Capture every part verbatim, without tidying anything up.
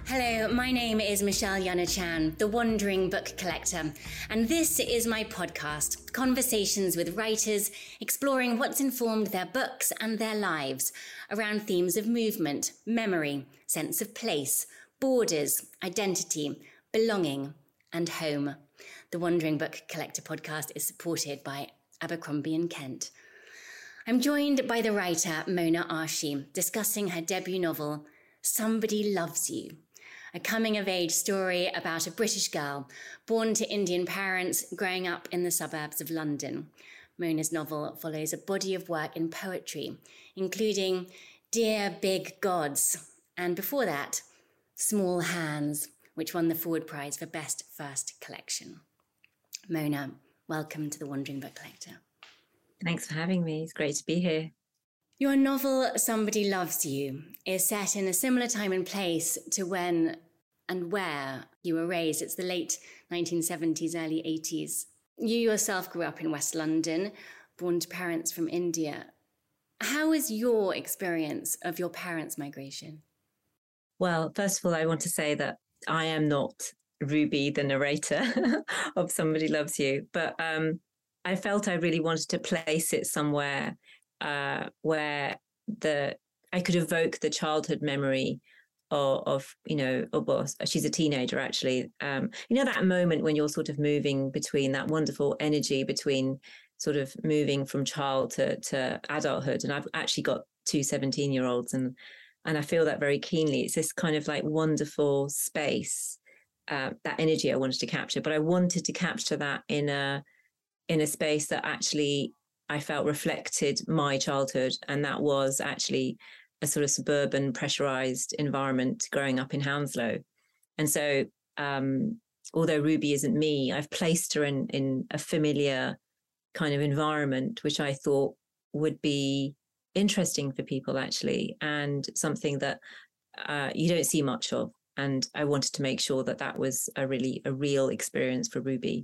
Hello, my name is Michelle Yana-Chan, the Wandering Book Collector, and this is my podcast, Conversations with Writers, exploring what's informed their books and their lives around themes of movement, memory, sense of place, borders, identity, belonging, and home. The Wandering Book Collector podcast is supported by Abercrombie and Kent. I'm joined by the writer Mona Arshy, discussing her debut novel, Somebody Loves You, a coming-of-age story about a British girl born to Indian parents growing up in the suburbs of London. Mona's novel follows a body of work in poetry, including Dear Big Gods, and before that, Small Hands, which won the Forward Prize for Best First Collection. Mona, welcome to the Wandering Book Collector. Thanks for having me. It's great to be here. Your novel, Somebody Loves You, is set in a similar time and place to when and where you were raised. It's the late nineteen seventies, early eighties. You yourself grew up in West London, born to parents from India. How is your experience of your parents' migration? Well, first of all, I want to say that I am not Ruby, the narrator of Somebody Loves You, but um, I felt I really wanted to place it somewhere uh, where the I could evoke the childhood memory of, of you know, of, well, she's a teenager actually. Um, you know, that moment when you're sort of moving between that wonderful energy between sort of moving from child to, to adulthood. And I've actually got two seventeen-year-olds and and I feel that very keenly. It's this kind of like wonderful space, uh, that energy I wanted to capture, but I wanted to capture that in a in a space that actually I felt reflected my childhood. And that was actually a sort of suburban pressurized environment growing up in Hounslow. And so um, although Ruby isn't me, I've placed her in, in a familiar kind of environment, which I thought would be interesting for people actually, and something that uh, you don't see much of. And I wanted to make sure that that was a really a real experience for Ruby.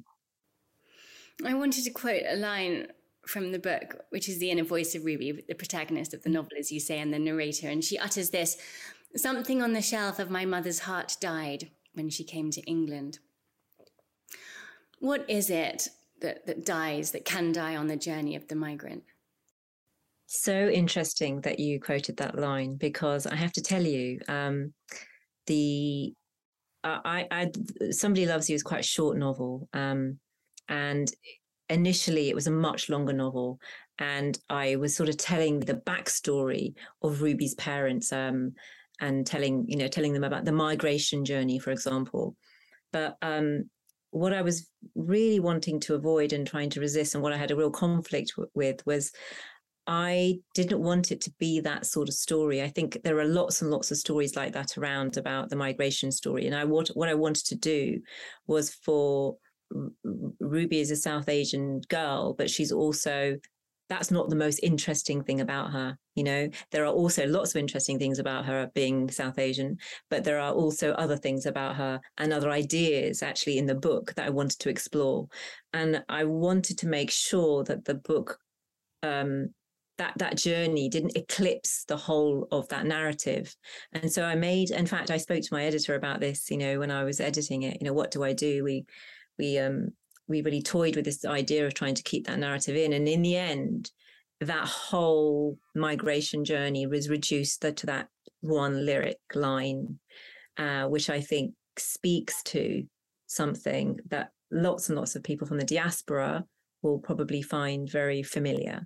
I wanted to quote a line from the book, which is the inner voice of Ruby, the protagonist of the novel, as you say, and the narrator. And she utters this: something on the shelf of my mother's heart died when she came to England. What is it that, that dies, that can die on the journey of the migrant? So interesting that you quoted that line, because I have to tell you, um, the uh, I, I Somebody Loves You is quite a short novel, um, and initially it was a much longer novel, and I was sort of telling the backstory of Ruby's parents, um, and telling you know telling them about the migration journey, for example. But um, what I was really wanting to avoid and trying to resist, and what I had a real conflict w- with, was I didn't want it to be that sort of story. I think there are lots and lots of stories like that around about the migration story. And I what, what I wanted to do was for Ruby is a South Asian girl, but she's also, that's not the most interesting thing about her. You know, there are also lots of interesting things about her being South Asian, but there are also other things about her and other ideas actually in the book that I wanted to explore. And I wanted to make sure that the book, um, that that journey didn't eclipse the whole of that narrative. And so I made, in fact, I spoke to my editor about this, you know, when I was editing it, you know, what do I do? We, we, um, we really toyed with this idea of trying to keep that narrative in. And in the end, that whole migration journey was reduced to that one lyric line, uh, which I think speaks to something that lots and lots of people from the diaspora will probably find very familiar.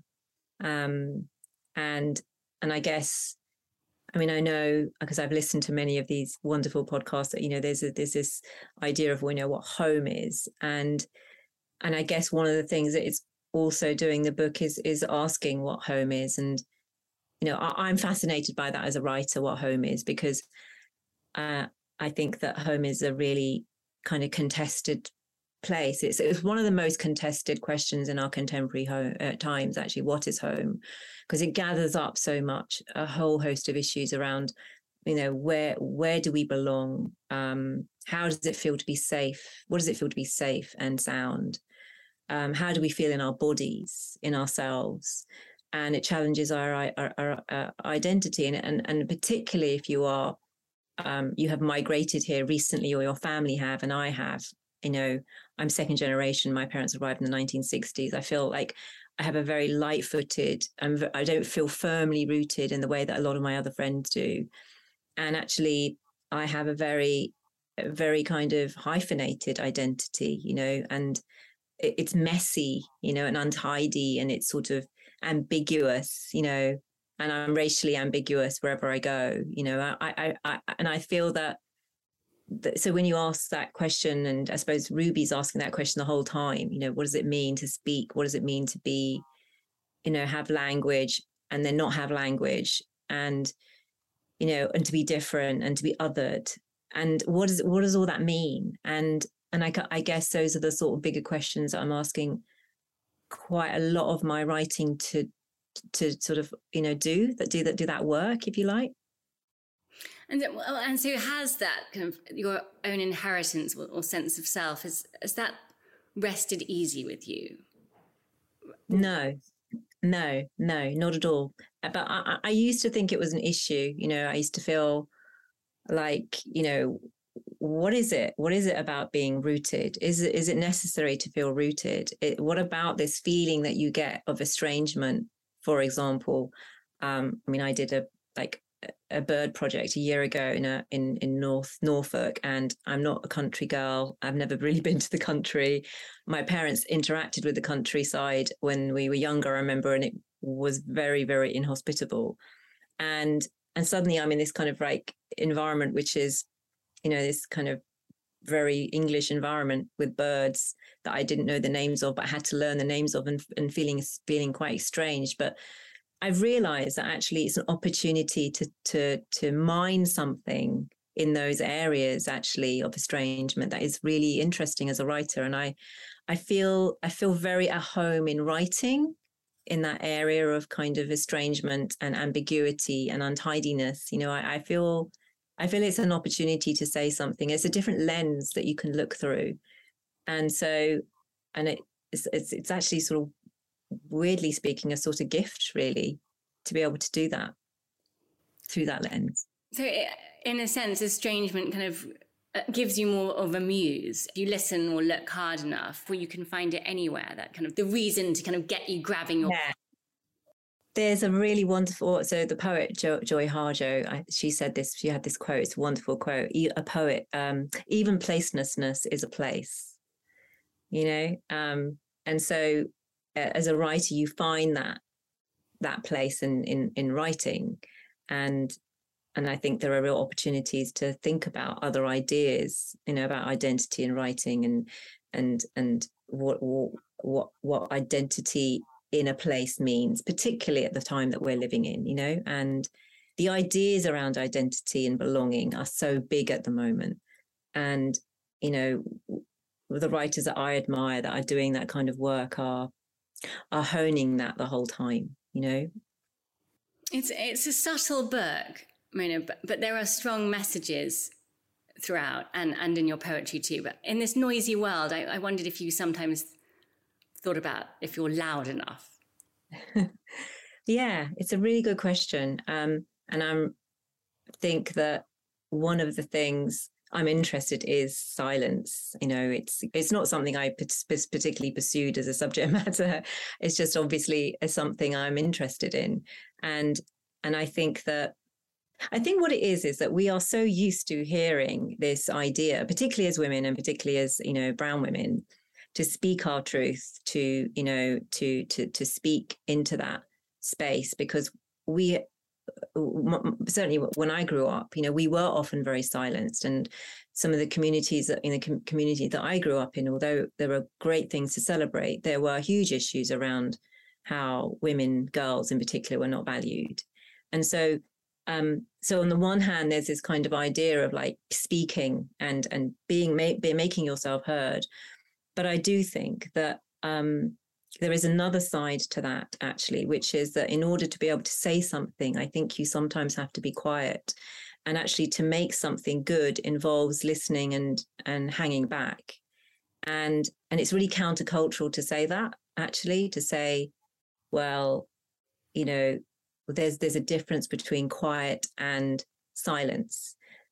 Um, and, and I guess, I mean, I know because I've listened to many of these wonderful podcasts that, you know, there's a, there's this idea of, we know what home is. And, and I guess one of the things that it's also doing the book is, is asking what home is. And, you know, I, I'm fascinated by that as a writer, what home is, because uh, I think that home is a really kind of contested place. It's, it's one of the most contested questions in our contemporary home, uh, times, actually. What is home? Because it gathers up so much, a whole host of issues around, you know, where where do we belong? Um, how does it feel to be safe? What does it feel to be safe and sound? Um, how do we feel in our bodies, in ourselves? And it challenges our our, our, our identity, and, and and particularly if you are um, you have migrated here recently, or your family have, and I have. You know, I'm second generation. My parents arrived in the nineteen sixties. I feel like I have a very light-footed, I'm, I don't feel firmly rooted in the way that a lot of my other friends do. And actually, I have a very, very kind of hyphenated identity, you know, and it, it's messy, you know, and untidy, and it's sort of ambiguous, you know, and I'm racially ambiguous wherever I go, you know, I, I, I and I feel that. So when you ask that question, and I suppose Ruby's asking that question the whole time, you know, what does it mean to speak? What does it mean to be, you know, have language and then not have language, and, you know, and to be different and to be othered? And what does what does all that mean? And and I, I guess those are the sort of bigger questions that I'm asking quite a lot of my writing to to sort of, you know, do that do that do that work, if you like. And and so has that kind of your own inheritance or sense of self, has, has that rested easy with you? No, no, no, not at all. But I, I used to think it was an issue. You know, I used to feel like, you know, what is it? What is it about being rooted? Is it is it necessary to feel rooted? It, what about this feeling that you get of estrangement, for example? Um, I mean, I did a like a bird project a year ago in a, in in North Norfolk, and I'm not a country girl. I've never really been to the country. My parents interacted with the countryside when we were younger, I remember, and it was very, very inhospitable. And and suddenly I'm in this kind of like environment, which is, you know, this kind of very English environment with birds that I didn't know the names of, but I had to learn the names of, and, and feeling feeling quite strange. But I've realized that actually it's an opportunity to to to mine something in those areas actually of estrangement that is really interesting as a writer. And I I feel I feel very at home in writing in that area of kind of estrangement and ambiguity and untidiness. You know, I, I feel I feel it's an opportunity to say something. It's a different lens that you can look through. And so and it, it's it's it's actually sort of, weirdly speaking, a sort of gift, really, to be able to do that through that lens. So in a sense, estrangement kind of gives you more of a muse. If you listen or look hard enough, where you can find it anywhere, that kind of the reason to kind of get you grabbing your... Yeah. There's a really wonderful, so the poet jo- Joy Harjo, I, she said this, she had this quote, it's a wonderful quote, a poet, um, even placelessness is a place, you know? Um, and so as a writer, you find that that place in, in, in writing. And and I think there are real opportunities to think about other ideas, you know, about identity in writing, and and and what what what identity in a place means, particularly at the time that we're living in, you know. And the ideas around identity and belonging are so big at the moment. And, you know, the writers that I admire that are doing that kind of work are are honing that the whole time, you know. It's it's a subtle book, Mona, but, but there are strong messages throughout, and, and in your poetry too. But in this noisy world, I, I wondered if you sometimes thought about if you're loud enough. Yeah, it's a really good question. Um, and I think that one of the things I'm interested is silence. You know, it's it's not something I particularly pursued as a subject matter. It's just obviously something I'm interested in. And and I think that I think what it is is that we are so used to hearing this idea, particularly as women and particularly as, you know, brown women, to speak our truth, to, you know, to to to speak into that space, because we certainly when I grew up, you know, we were often very silenced. And some of the communities that in the com- community that I grew up in, although there were great things to celebrate, there were huge issues around how women, girls in particular, were not valued. And so um, so on the one hand, there's this kind of idea of like speaking and and being ma- be making yourself heard. But I do think that um, there is another side to that, actually, which is that in order to be able to say something, I think you sometimes have to be quiet. And actually to make something good involves listening and and hanging back. And and it's really countercultural to say that, actually, to say, well, you know, there's there's a difference between quiet and silence.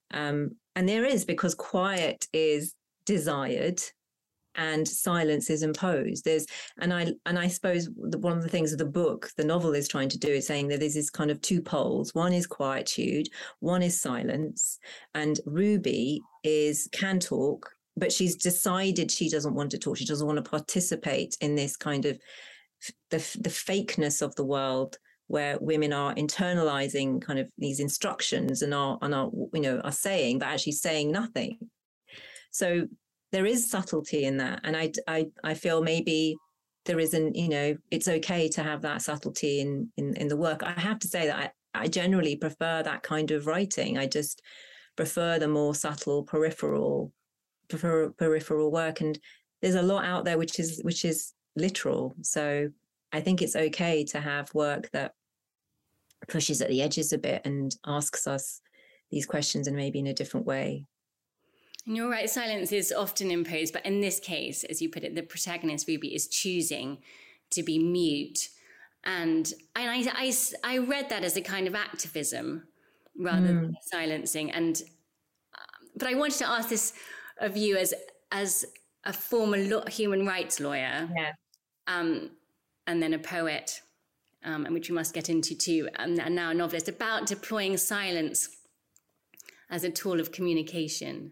Um, and there is, because quiet is desired and silence is imposed. There's, and I, and I suppose the, one of the things of the book, the novel is trying to do is saying that there's this kind of two poles. One is quietude, one is silence. And Ruby is, can talk, but she's decided she doesn't want to talk. She doesn't want to participate in this kind of the, the fakeness of the world, where women are internalizing kind of these instructions and are, and are, you know, are saying, but actually saying nothing. So there is subtlety in that. And I, I, I feel maybe there isn't, you know, it's okay to have that subtlety in, in, in the work. I have to say that I, I generally prefer that kind of writing. I just prefer the more subtle, peripheral, prefer, peripheral work. And there's a lot out there which is, which is literal. So I think it's okay to have work that pushes at the edges a bit and asks us these questions and maybe in a different way. And you're right, silence is often imposed, but in this case, as you put it, the protagonist, Ruby, is choosing to be mute. And, and I, I, I read that as a kind of activism rather mm. than silencing. And, but I wanted to ask this of you as, as a former law, human rights lawyer. Yeah. Um, and then a poet, um, and which we must get into too, and, and now a novelist, about deploying silence as a tool of communication.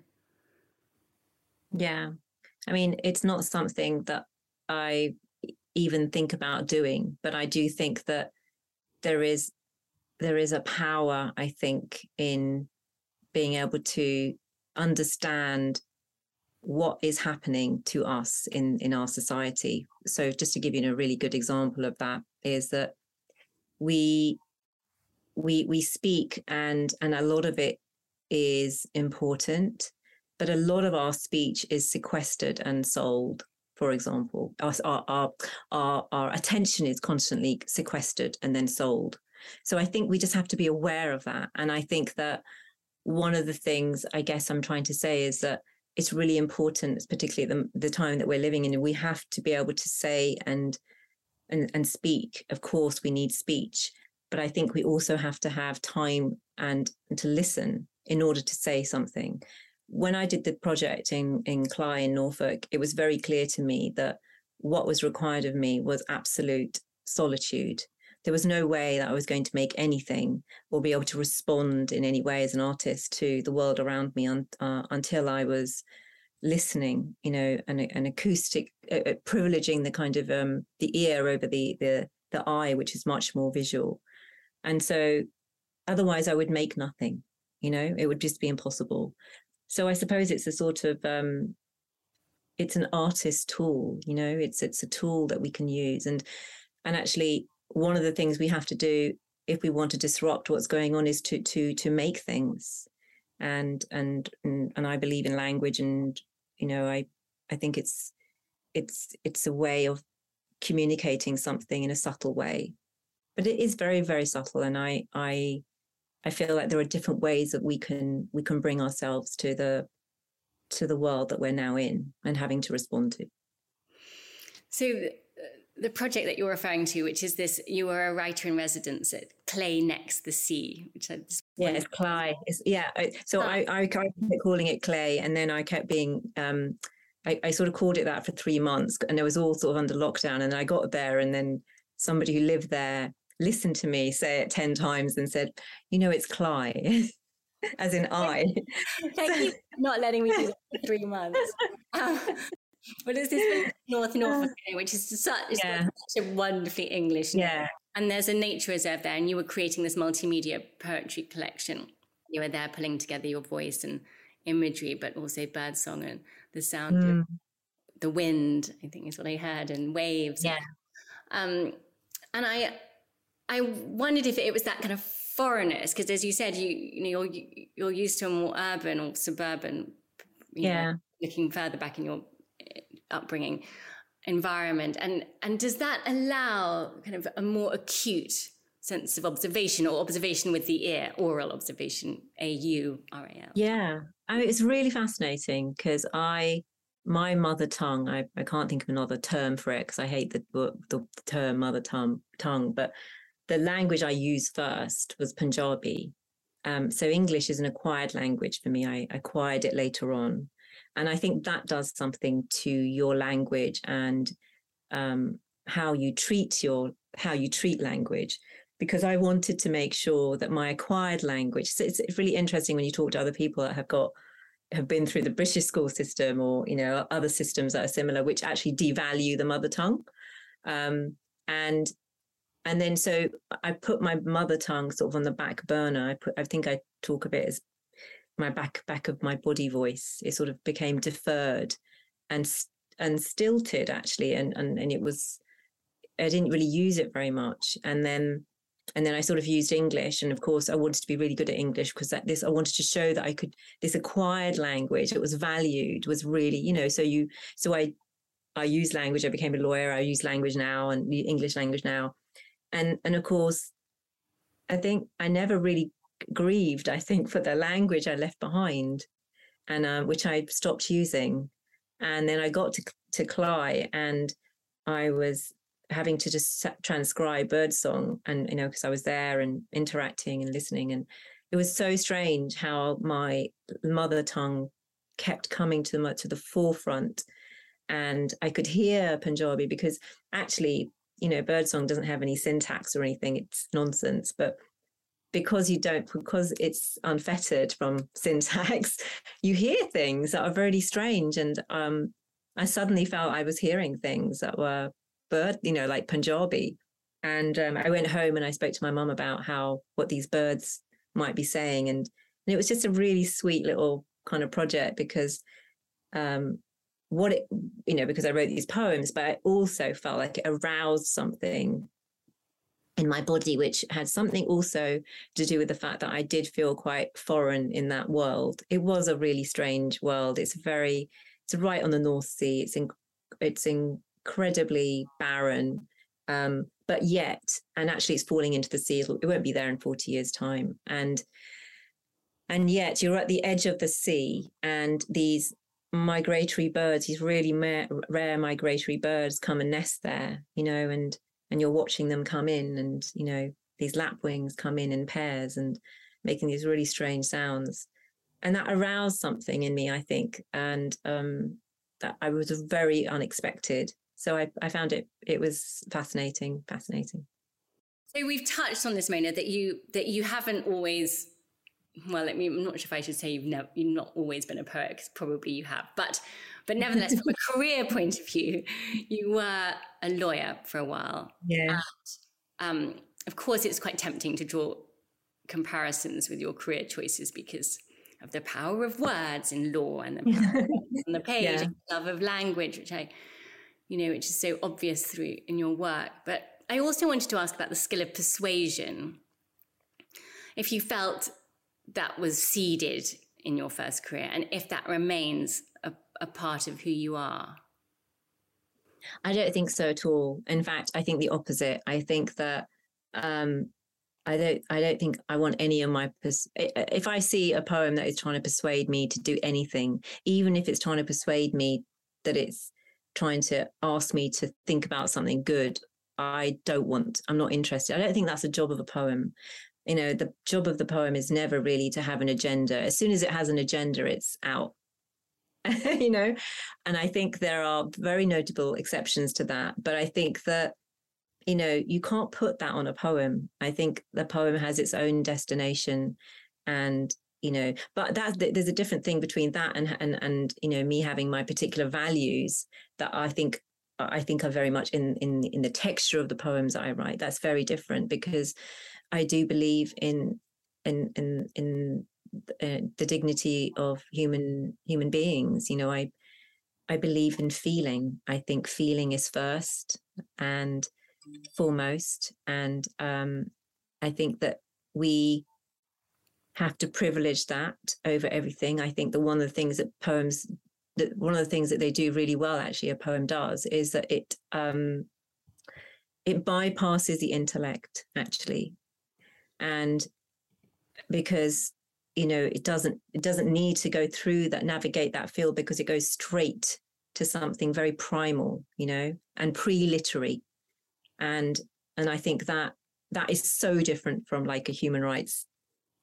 Yeah. I mean, it's not something that I even think about doing, but I do think that there is, there is a power, I think, in being able to understand what is happening to us in, in our society. So just to give you a really good example of that is that we we we speak and and a lot of it is important, but a lot of our speech is sequestered and sold. For example, our our our our attention is constantly sequestered and then sold. So I think we just have to be aware of that. And I think that one of the things I guess I'm trying to say is that it's really important, particularly at the, the time that we're living in, and we have to be able to say and, and and speak. Of course, we need speech, but I think we also have to have time and, and to listen in order to say something. When I did the project in, in Cley in Norfolk, it was very clear to me that what was required of me was absolute solitude. There was no way that I was going to make anything or be able to respond in any way as an artist to the world around me un, uh, until I was listening, you know, an, an acoustic, uh, privileging the kind of um, the ear over the, the the eye, which is much more visual. And so otherwise I would make nothing, you know, it would just be impossible. So I suppose it's a sort of, um, it's an artist tool, you know, it's it's a tool that we can use. And and actually, one of the things we have to do if we want to disrupt what's going on is to to to make things, and and and, and I believe in language, and you know I I think it's it's it's a way of communicating something in a subtle way, but it is very very subtle, and I I I feel like there are different ways that we can we can bring ourselves to the to the world that we're now in and having to respond to. So the project that you're referring to, which is this, you were a writer in residence at Cley Next the Sea, which I just yeah, it's Cley. It's, yeah, I, so oh. I, I kept calling it Cley, and then I kept being, um, I, I sort of called it that for three months, and it was all sort of under lockdown. And I got there, and then somebody who lived there listened to me say it ten times and said, "You know, it's Cley," as in I. Thank you for not letting me do that for three months. Um, But it's this North Norfolk, which is such, yeah. such a wonderfully English name. Yeah. And there's a nature reserve there, and you were creating this multimedia poetry collection. You were there pulling together your voice and imagery, but also birdsong and the sound mm. of the wind, I think is what I heard, and waves. Yeah. Um, and I I wondered if it was that kind of foreignness, because as you said, you you know you're you're used to a more urban or suburban, you yeah, know, looking further back in your upbringing environment, and and does that allow kind of a more acute sense of observation, or observation with the ear, oral observation, A U R A L? Yeah, I mean, it's really fascinating because I, my mother tongue, I, I can't think of another term for it because I hate the, the term mother tongue, tongue, but the language I used first was Punjabi. Um, so English is an acquired language for me. I acquired it later on. And I think that does something to your language and um, how you treat your, how you treat language, because I wanted to make sure that my acquired language, so it's, it's really interesting when you talk to other people that have got, have been through the British school system or, you know, other systems that are similar, which actually devalue the mother tongue. Um, and And then so I put my mother tongue sort of on the back burner. I put, I think I talk a bit as my back back of my body voice. It sort of became deferred and and stilted actually, and and and it was, I didn't really use it very much. And then and then I sort of used English, and of course I wanted to be really good at English because that this I wanted to show that I could, this acquired language, it was valued, was really, you know. So you so I I use language. I became a lawyer. I use language now, and the English language now. And and of course, I think I never really grieved, I think, for the language I left behind, and uh, which I stopped using. And then I got to to Cly, and I was having to just transcribe birdsong, and you know, because I was there and interacting and listening, and it was so strange how my mother tongue kept coming to the to the forefront, and I could hear Punjabi because actually, you know, birdsong doesn't have any syntax or anything. It's nonsense. But because you don't, because it's unfettered from syntax, you hear things that are very strange. And um, I suddenly felt I was hearing things that were bird, you know, like Punjabi. And um, I went home and I spoke to my mum about how, what these birds might be saying. And, and it was just a really sweet little kind of project because um, what it, you know, because I wrote these poems, but I also felt like it aroused something in my body, which had something also to do with the fact that I did feel quite foreign in that world. It was a really strange world. It's very, it's right on the North Sea. It's in, it's incredibly barren, um, but yet, and actually it's falling into the sea. It won't be there in forty years' time. And, and yet you're at the edge of the sea, and these migratory birds, these really ma- rare migratory birds come and nest there, you know, and and you're watching them come in, and you know, these lapwings come in in pairs and making these really strange sounds, and that aroused something in me, I think, and um that I was very unexpected. So I, I found it it was fascinating fascinating So we've touched on this, Mona, that you that you haven't always, well, I mean, I'm not sure if I should say you've never, you've not always been a poet, because probably you have, but but nevertheless, from a career point of view, you were a lawyer for a while. Yeah. And, um, of course, it's quite tempting to draw comparisons with your career choices because of the power of words in law and the power of words on the page, yeah. and love of language, which I, you know, which is so obvious through in your work. But I also wanted to ask about the skill of persuasion. If you felt that was seeded in your first career, and if that remains a, a part of who you are? I don't think so at all. In fact, I think the opposite. I think that um, I don't. I don't think I want any of my. Pers- if I see a poem that is trying to persuade me to do anything, even if it's trying to persuade me that it's trying to ask me to think about something good, I don't want. I'm not interested. I don't think that's the job of a poem. You know, the job of the poem is never really to have an agenda. As soon as it has an agenda, it's out, you know, and I think there are very notable exceptions to that. But I think that, you know, you can't put that on a poem. I think the poem has its own destination, and, you know, but that there's a different thing between that and, and, and, you know, me having my particular values that I think I think are very much in, in, in the texture of the poems that I write. That's very different, because I do believe in in in in uh, the dignity of human human beings. You know, I I believe in feeling. I think feeling is first and foremost, and um, I think that we have to privilege that over everything. I think that one of the things that poems that one of the things that they do really well, actually, a poem does, is that it um, it bypasses the intellect, actually. And because, you know, it doesn't it doesn't need to go through that, navigate that field, because it goes straight to something very primal, you know, and pre-literary. And and I think that that is so different from like a human rights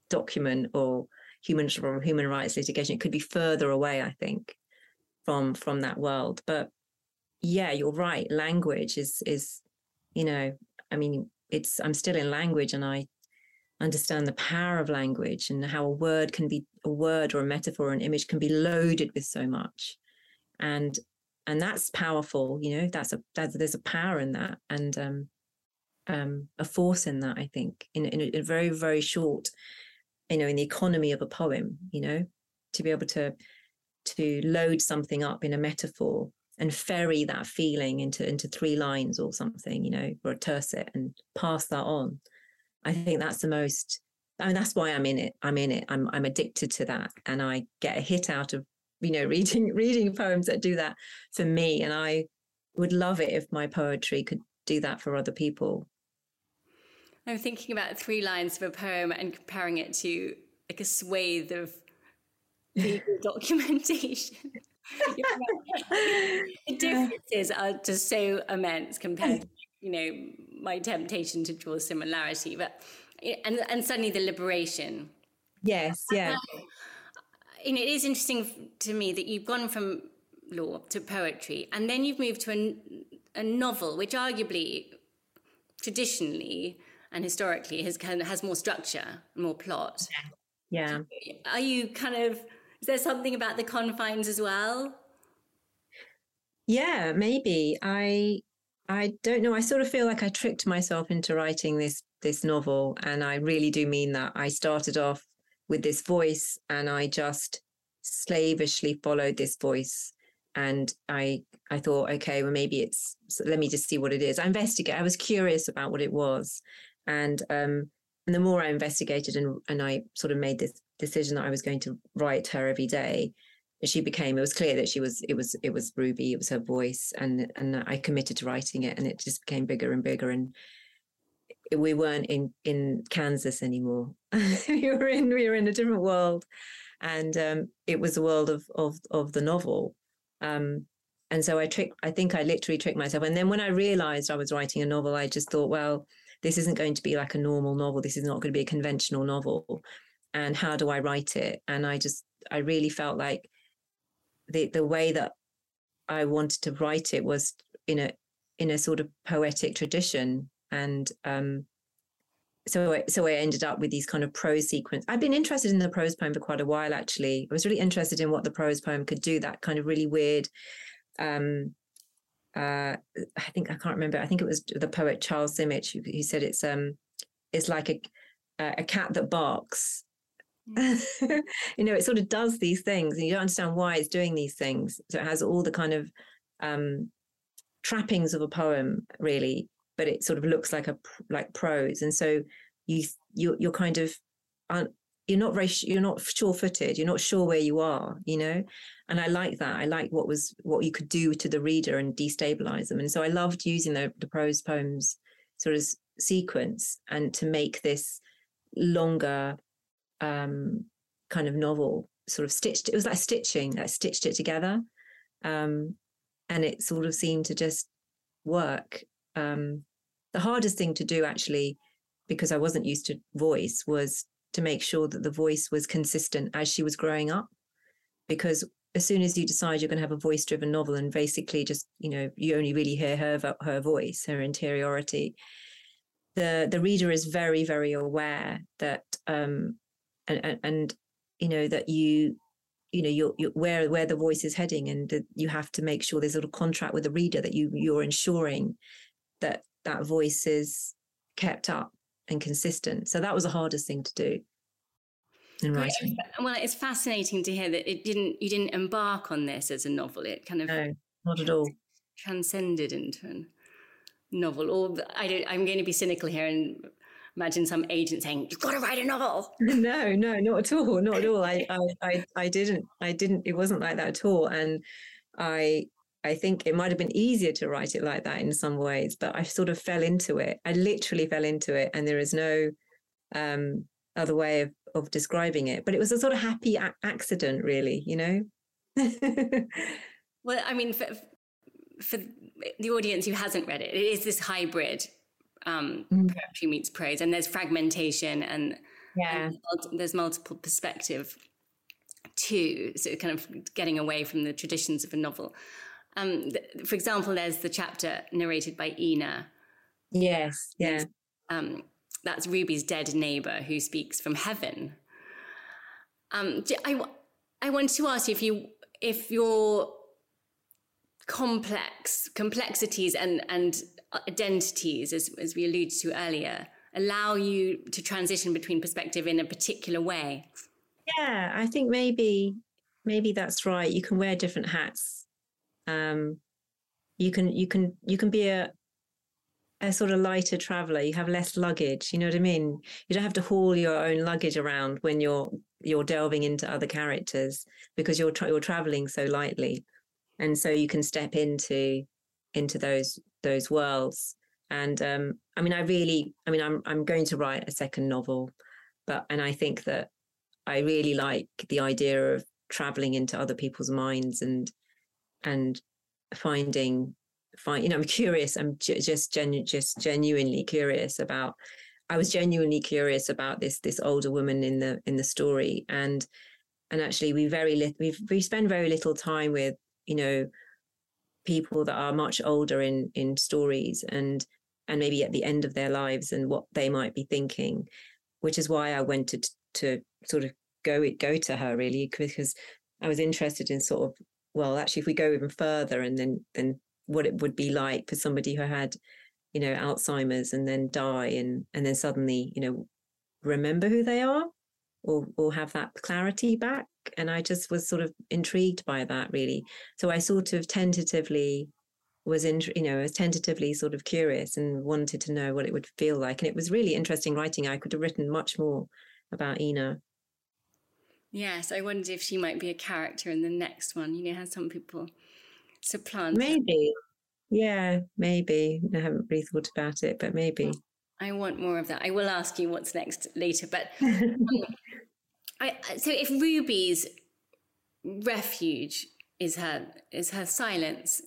document or human or human rights litigation. It could be further away, I think, from from that world. But yeah, you're right. Language is is, you know, I mean, it's I'm still in language, and I understand the power of language and how a word can be a word or a metaphor or an image can be loaded with so much. And and that's powerful, you know, that's a that's, there's a power in that, and um um a force in that, I think, in, in, a, in a very, very short, you know, in the economy of a poem, you know, to be able to to load something up in a metaphor and ferry that feeling into into three lines or something, you know, or a tercet, and pass that on. I think that's the most, I mean, that's why I'm in it. I'm in it. I'm I'm addicted to that. And I get a hit out of, you know, reading reading poems that do that for me. And I would love it if my poetry could do that for other people. I'm thinking about three lines of a poem and comparing it to like a swathe of legal documentation. The differences are just so immense compared to, you know, my temptation to draw similarity, but and and suddenly the liberation. Yes, yeah. Um, you know, it is interesting to me that you've gone from law to poetry, and then you've moved to a, a novel, which arguably, traditionally and historically, has kind of has more structure, more plot. Yeah. Are you kind of? Is there something about the confines as well? Yeah, maybe. I I don't know. I sort of feel like I tricked myself into writing this this novel, and I really do mean that. I started off with this voice, and I just slavishly followed this voice, and I I thought, okay, well, maybe it's, so let me just see what it is. I investigate. I was curious about what it was, and um, and the more I investigated, and and I sort of made this decision that I was going to write her every day. She became, it was clear that she was, it was, it was Ruby, it was her voice. And, and I committed to writing it, and it just became bigger and bigger. And we weren't in, in Kansas anymore. we were in, we were in a different world. And um, it was the world of, of, of the novel. Um, and so I tricked, I think I literally tricked myself. And then when I realized I was writing a novel, I just thought, well, this isn't going to be like a normal novel. This is not going to be a conventional novel. And how do I write it? And I just, I really felt like the the way that I wanted to write it was in a in a sort of poetic tradition. And um, so I, so I ended up with these kind of prose sequence. I've been interested in the prose poem for quite a while, actually. I was really interested in what the prose poem could do, that kind of really weird, um, uh, I think, I can't remember, I think it was the poet Charles Simic who, who said it's um it's like a a cat that barks. You know, it sort of does these things, and you don't understand why it's doing these things. So it has all the kind of um, trappings of a poem, really, but it sort of looks like a like prose. And so you you you're kind of you're not very you're not sure-footed. You're not sure where you are, you know. And I like that. I like what was what you could do to the reader and destabilize them. And so I loved using the, the prose poems sort of sequence and to make this longer um kind of novel sort of stitched. It was like stitching, I stitched it together, um and it sort of seemed to just work. Um the hardest thing to do, actually, because I wasn't used to voice, was to make sure that the voice was consistent as she was growing up, because as soon as you decide you're going to have a voice driven novel and basically just, you know, you only really hear her her voice, her interiority, the the reader is very, very aware that um And, and, and you know that you you know you're, you're where where the voice is heading, and that you have to make sure there's a little contract with the reader that you you're ensuring that that voice is kept up and consistent. So that was the hardest thing to do in writing. Well, it's fascinating to hear that it didn't you didn't embark on this as a novel. It kind of no, not at all transcended into a novel. Or I don't. I'm going to be cynical here and imagine some agent saying, "You've got to write a novel." No, no, not at all, not at all. I, I, I, I didn't, I didn't. It wasn't like that at all. And I, I think it might have been easier to write it like that in some ways, but I sort of fell into it. I literally fell into it, and there is no um, other way of, of describing it. But it was a sort of happy a- accident, really, you know. Well, I mean, for, for the audience who hasn't read it, it is this hybrid. Um, mm. Poetry meets prose, and there's fragmentation and Yeah. And there's multiple perspective too, so kind of getting away from the traditions of a novel. Um, th- for example, there's the chapter narrated by Ina. Yes, yeah. Um, that's Ruby's dead neighbor who speaks from heaven. Um, I, I want to ask you if you if your complex complexities and and identities, as as we alluded to earlier, allow you to transition between perspective in a particular way. Yeah, I think maybe maybe that's right. You can wear different hats. Um, you can you can you can be a a sort of lighter traveler. You have less luggage. You know what I mean? You don't have to haul your own luggage around when you're you're delving into other characters, because you're tra- you're traveling so lightly, and so you can step into into those those worlds. And um, I mean, I really, I mean, I'm I'm going to write a second novel, but and I think that I really like the idea of traveling into other people's minds and and finding find you know I'm curious. I'm j- just genu- just genuinely curious about. I was genuinely curious about this this older woman in the in the story, and and actually we very li- we we spend very little time with you know people that are much older in in stories, and and maybe at the end of their lives and what they might be thinking, which is why I wanted to, to sort of go go to her, really, because I was interested in sort of, well, actually, if we go even further, and then then what it would be like for somebody who had, you know, Alzheimer's and then die, and and then suddenly, you know, remember who they are, or or have that clarity back. And I just was sort of intrigued by that, really. So I sort of tentatively was in, you know, was tentatively sort of curious and wanted to know what it would feel like. And it was really interesting writing. I could have written much more about Ina. Yes, I wondered if she might be a character in the next one. You know how some people supplant. Maybe. Yeah, maybe. I haven't really thought about it, but maybe. I want more of that. I will ask you what's next later. But um, I, so if Ruby's refuge is her is her silence,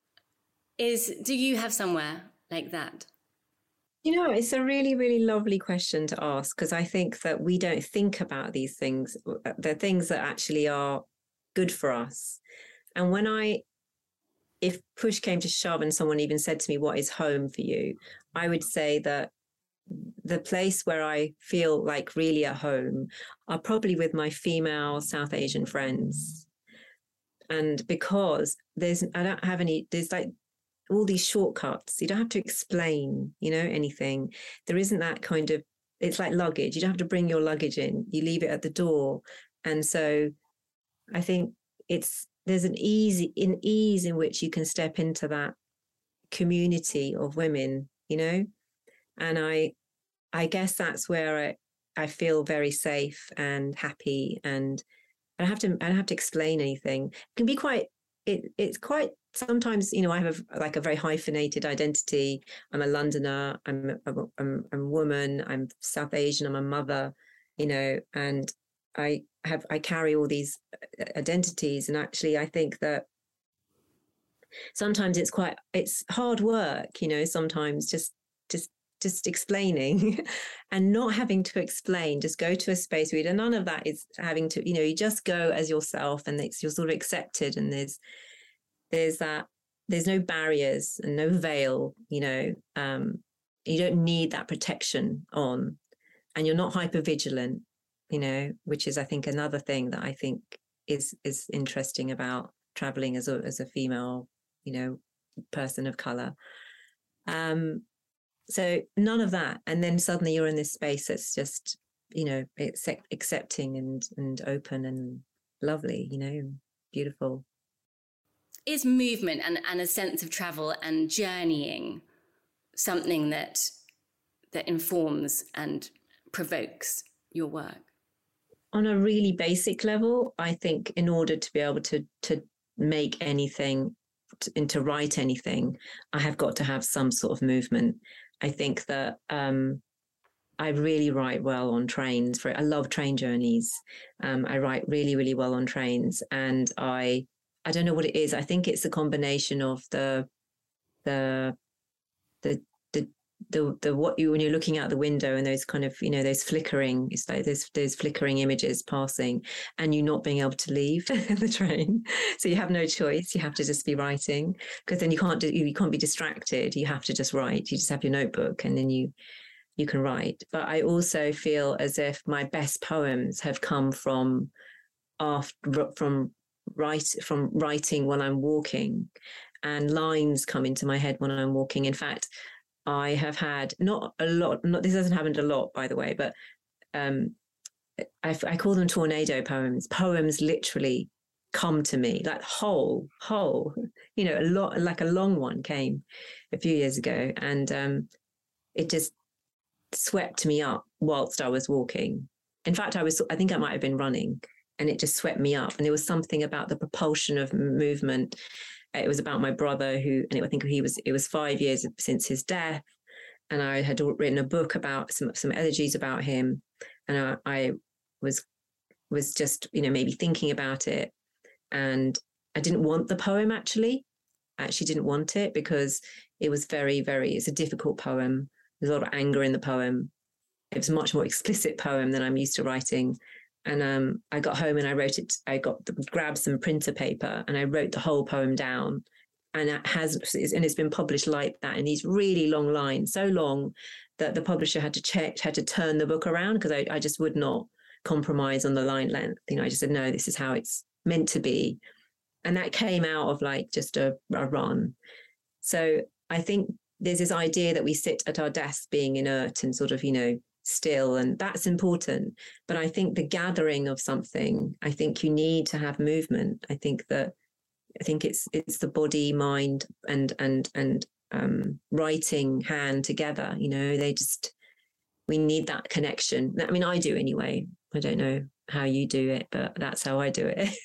is do you have somewhere like that? You know, it's a really, really lovely question to ask, because I think that we don't think about these things. They're things that actually are good for us. And when I, if push came to shove and someone even said to me, what is home for you? I would say that the place where I feel like really at home are probably with my female South Asian friends. And because there's, I don't have any, there's like all these shortcuts. You don't have to explain, you know, anything. There isn't that kind of, it's like luggage. You don't have to bring your luggage in. You leave it at the door. And so I think it's, there's an easy, an ease in which you can step into that community of women, you know? And I, I guess that's where I, I feel very safe and happy, and I don't have to, I don't have to explain anything. It can be quite, it, it's quite, sometimes, you know, I have a, like a very hyphenated identity. I'm a Londoner, I'm a, I'm, I'm a woman, I'm South Asian, I'm a mother, you know, and I have, I carry all these identities. And actually, I think that sometimes it's quite, it's hard work, you know, sometimes just, just, just explaining and not having to explain, just go to a space where none of that is having to, you know, you just go as yourself, and it's, you're sort of accepted, and there's, there's that, there's no barriers and no veil, you know, um, you don't need that protection on, and you're not hyper vigilant, you know, which is, I think, another thing that I think is, is interesting about traveling as a, as a female, you know, person of color. Um, so none of that. And then suddenly you're in this space that's just, you know, it's accepting and, and open and lovely, you know, beautiful. Is movement and, and a sense of travel and journeying something that that informs and provokes your work? On a really basic level, I think in order to be able to to make anything to, and to write anything, I have got to have some sort of movement. I think that um, I really write well on trains. For I love train journeys. Um, I write really, really well on trains, and I I don't know what it is. I think it's a combination of the the the the the the what you when you're looking out the window and those kind of, you know, those flickering, it's like those those flickering images passing, and you not being able to leave the train, so you have no choice, you have to just be writing, because then you can't do you can't be distracted, you have to just write, you just have your notebook and then you you can write. But I also feel as if my best poems have come from after from write from writing when I'm walking, and lines come into my head when I'm walking. In fact, I have had not a lot, not this hasn't happened a lot, by the way, but um, I, I call them tornado poems. Poems literally come to me, like whole, whole, you know, a lot, like a long one came a few years ago, and um, it just swept me up whilst I was walking. In fact, I was, I think I might have been running, and it just swept me up. And there was something about the propulsion of movement. It was about my brother who, and I think he was, it was five years since his death. And I had written a book about some, some elegies about him. And I, I was, was just, you know, maybe thinking about it. And I didn't want the poem, actually. I actually didn't want it because it was very, very, it's a difficult poem. There's a lot of anger in the poem. It was a much more explicit poem than I'm used to writing. And um, I got home and I wrote it. I got grabbed some printer paper and I wrote the whole poem down. And it has, and it's been published like that in these really long lines, so long that the publisher had to check, had to turn the book around, because I, I just would not compromise on the line length. You know, I just said, no, this is how it's meant to be. And that came out of like just a, a run. So I think there's this idea that we sit at our desks being inert and sort of, you know, still, and that's important. But I think the gathering of something, I think you need to have movement. I think that I think it's it's the body, mind, and and and um, writing hand together. You know, they just we need that connection. I mean, I do anyway. I don't know how you do it, but that's how I do it.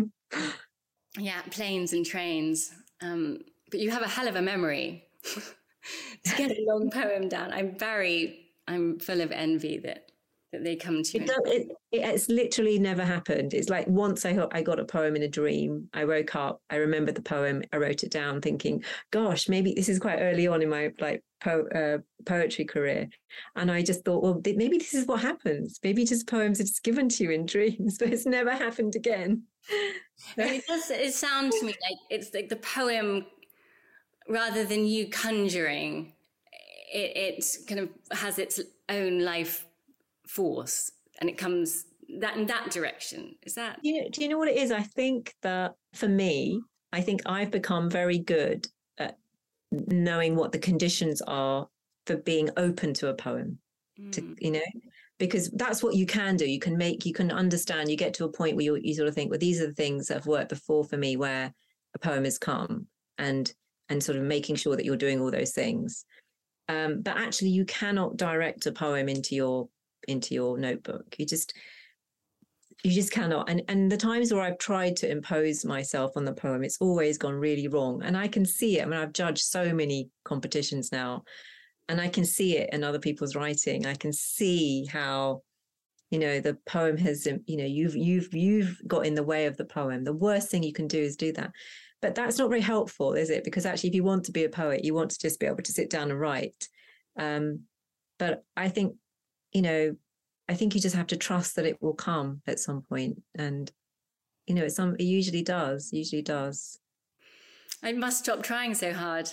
Yeah, planes and trains. Um, but you have a hell of a memory to get a long poem down. I'm very. I'm full of envy that that they come to you. It does, it, it's literally never happened. It's like once I I got a poem in a dream. I woke up, I remembered the poem, I wrote it down, thinking, "Gosh, maybe this is quite early on in my like po- uh, poetry career," and I just thought, well, th- maybe this is what happens. Maybe just poems are just given to you in dreams, but it's never happened again. It does. It sounds to me like it's like the poem, rather than you conjuring. It, it kind of has its own life force, and it comes that in that direction. Is that? You know, do you know what it is? I think that for me, I think I've become very good at knowing what the conditions are for being open to a poem. Mm. To, you know, because that's what you can do. You can make, you can understand. You get to a point where you, you sort of think, well, these are the things that have worked before for me, where a poem has come, and and sort of making sure that you're doing all those things. Um, but actually, you cannot direct a poem into your into your notebook. You just you just cannot. And and the times where I've tried to impose myself on the poem, it's always gone really wrong. And I can see it. I mean, I've judged so many competitions now, and I can see it in other people's writing. I can see how, you know, the poem has, you know, you've you've you've got in the way of the poem. The worst thing you can do is do that. But that's not very helpful, is it? Because actually, if you want to be a poet, you want to just be able to sit down and write. Um, but I think, you know, I think you just have to trust that it will come at some point. And, you know, it's some, it usually does, usually does. I must stop trying so hard.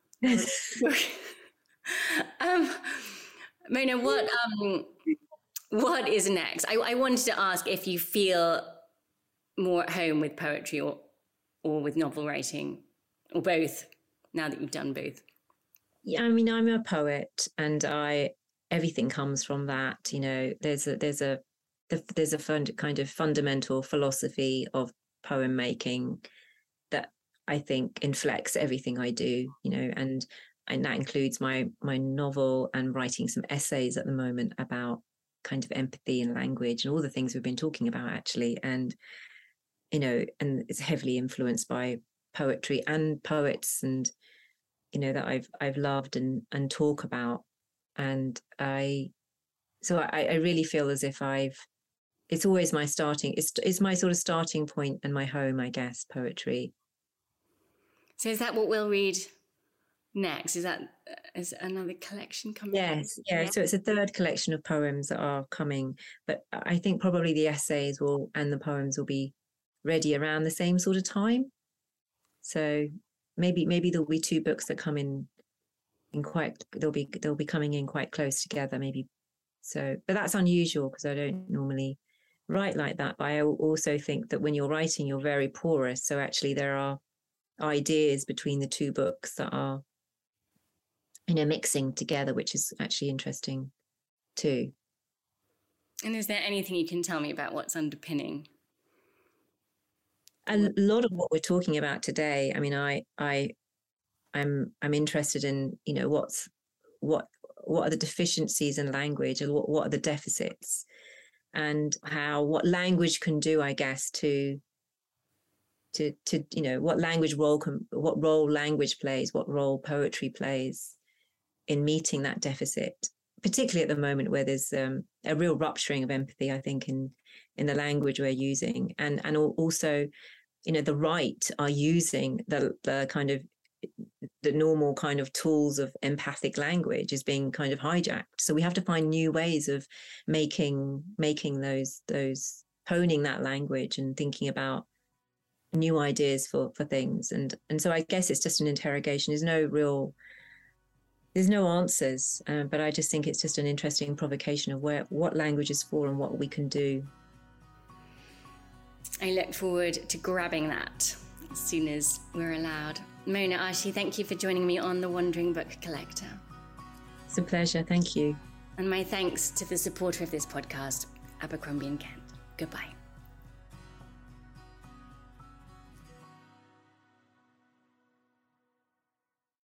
um, Mona, what, um, what is next? I, I wanted to ask if you feel more at home with poetry or or with novel writing, or both, now that you've done both? Yeah, I mean, I'm a poet, and I everything comes from that. You know, there's a there's a there's a fund, kind of fundamental philosophy of poem making that I think inflects everything I do. You know, and and that includes my my novel and writing some essays at the moment about kind of empathy and language and all the things we've been talking about, actually. And you know, and it's heavily influenced by poetry and poets, and you know, that I've I've loved and and talk about. And I, so I, I really feel as if I've, it's always my starting, it's it's my sort of starting point and my home, I guess, poetry. So is that what we'll read next? Is that is another collection coming? Yes, yeah. yeah. So it's a third collection of poems that are coming, but I think probably the essays will and the poems will be ready around the same sort of time. So maybe maybe there'll be two books that come in in quite they'll be they'll be coming in quite close together, maybe. So, but that's unusual because I don't normally write like that. But I also think that when you're writing, you're very porous. So actually, there are ideas between the two books that are, you know, mixing together, which is actually interesting too. And is there anything you can tell me about what's underpinning? A lot of what we're talking about today. I mean, I, I, I'm, I'm interested in, you know, what's, what, what are the deficiencies in language, and what, what are the deficits, and how what language can do, I guess, to, to, to, you know, what language role can, what role language plays, what role poetry plays in meeting that deficit, particularly at the moment where there's um, a real rupturing of empathy, I think, in in the language we're using, and and also, you know, the right are using the the kind of the normal kind of tools of empathic language is being kind of hijacked. So we have to find new ways of making making those those honing that language and thinking about new ideas for for things. And and so I guess it's just an interrogation. There's no real There's no answers, uh, but I just think it's just an interesting provocation of where what language is for and what we can do. I look forward to grabbing that as soon as we're allowed. Mona Arshy, thank you for joining me on The Wandering Book Collector. It's a pleasure. Thank you. And my thanks to the supporter of this podcast, Abercrombie and Kent. Goodbye.